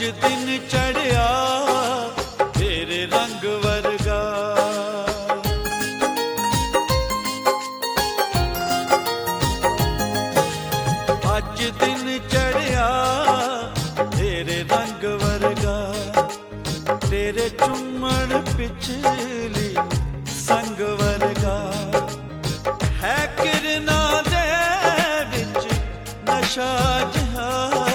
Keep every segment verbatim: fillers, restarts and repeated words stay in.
दिन चढ़िया तेरे रंग वर्गा। अज दिन चढ़िया तेरे रंग वर्गा, तेरे चुम्मण पिछली संग वर्गा। है किरना दे विच नशा जिहा,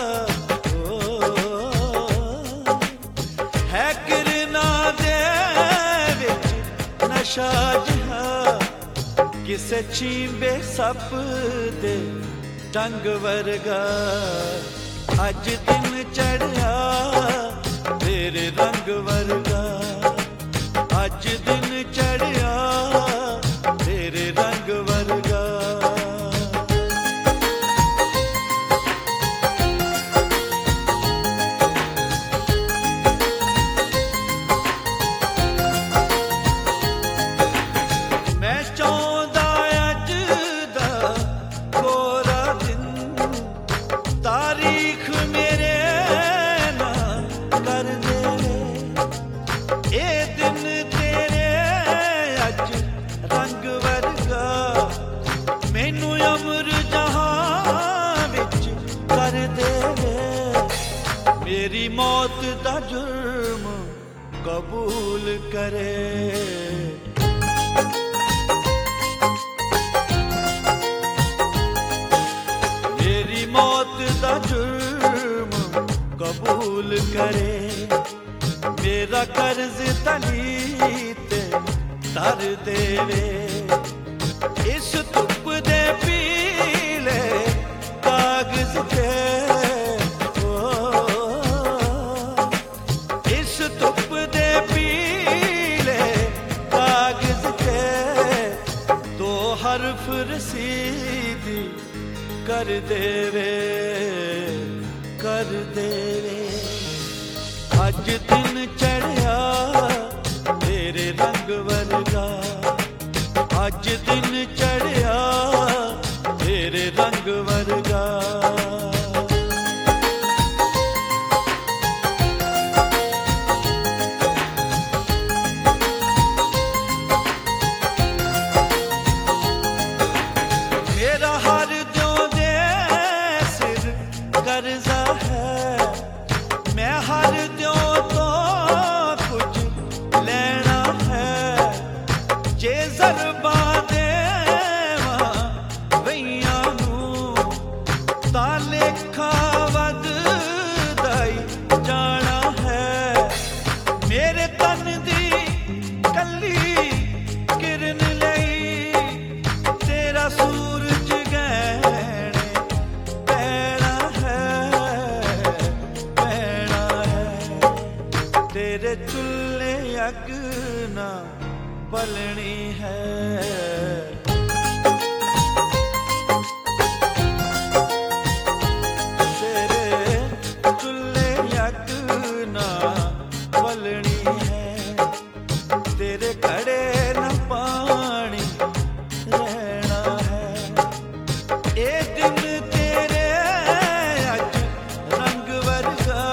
है किरना दे विच नशा जिहा, किसे छींबे सप दे डंग वर्गा। अज दिन चढ़िया तेरे रंग वर्गा, अज दिन चढ़िया तेरे रंग वर्गा। मैं चाहता अज दा कोरा दिन, तारीख मेरे ना कर दे। ए दिन तेरे अज रंग वर्गा, मैनू अमर जहां विच कर दे। मेरी मौत दा जुर्म कबूल करे। मेरी मौत दा जुर्म कबूल करे। मेरा कर्ज तली ते तर देवे। इस धुप दे पीले कागज ते, ओ इस धुप दे पीले कागज ते, दो हरफ रसीदी कर देवे, कर देवे। अज दिन चढ़िया तेरे रंग वर्गा, अज दिन चढ़िया तेरे रंग वर्गा। मेरा हर द्यों दे सिर कर्जा है, मैं हर द्यों तो कुछ लेना है। जे ज़रबा देवां वैयां नूं, तां लेखा वधदा ही जाना है। मेरे तन दी कल्ली किरण लई तेरा सूरज गहने पैना है, पैना है। तेरे चुल्हे अग ना बलनी है। तेरे चुल्हे अग ना बलनी है। तेरे घड़े न पानी रहना है। ए दिन तेरे अज रंग वर्गा,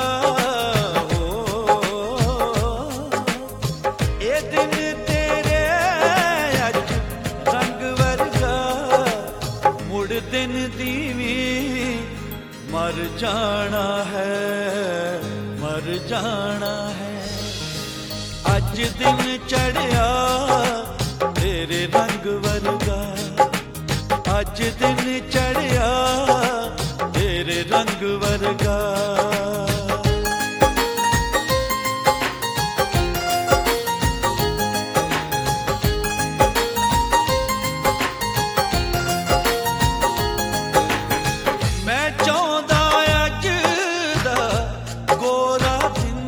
ए दिन तेरे अज रंग वर्गा। मुड़ दिन दीवी मर जाना है, मर जाना है। अज दिन चढ़िया तेरे रंग वर्गा, अज दिन चढ़िया तेरे रंग वर्गा। मैं चाहता अज दा कोरा दिन,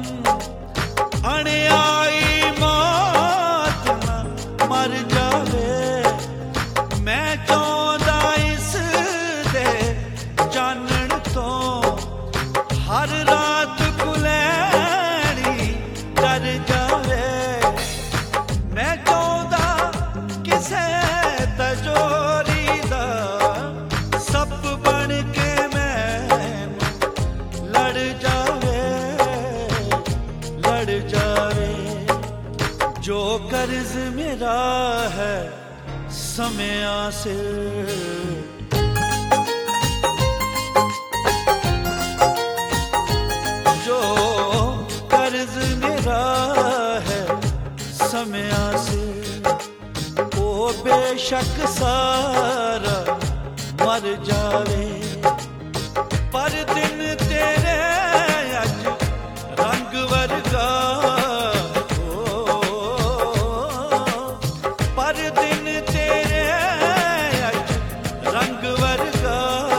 अणियाई मौत ना मर जावे। मैं चाहता इस दे जानन तो हर रात गुलैड़ी कर जावे। मैं चाहता किसे तजोरी दा सप बन के मैं लड़ जावे। है ਸਮਿਆਂ ਸਿਰ। ਜੋ ਕਰਜ਼ ਮੇਰਾ ਹੈ ਸਮਿਆਂ ਸਿਰ, ਉਹ ਬੇਸ਼ੱਕ ਸਾਰਾ ਮਰ ਜਾਵੇ, ਪਰ ਦਿਨ ਤੇਰੇ ਅੱਜ ਰੰਗ ਵਰਗਾ, ਪਰ ਦਿਨ ਤੇਰੇ ਅੱਜ ਰੰਗ ਵਰਗਾ,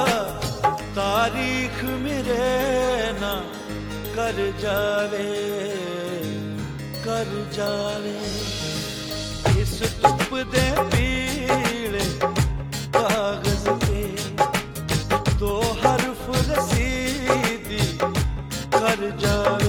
ਤਾਰੀਖ ਮੇਰੇ ਨਾ ਕਰ ਜਾਵੇ, ਕਰ ਜਾਵੇ। ਇਸ ਧੁੱਪ ਦੇ ਪੀਲੇ ਕਾਗਜ਼ ਤੇ ਦੋ ਹਰਫ ਰਸੀਦੀ ਕਰ ਜਾਵੇ।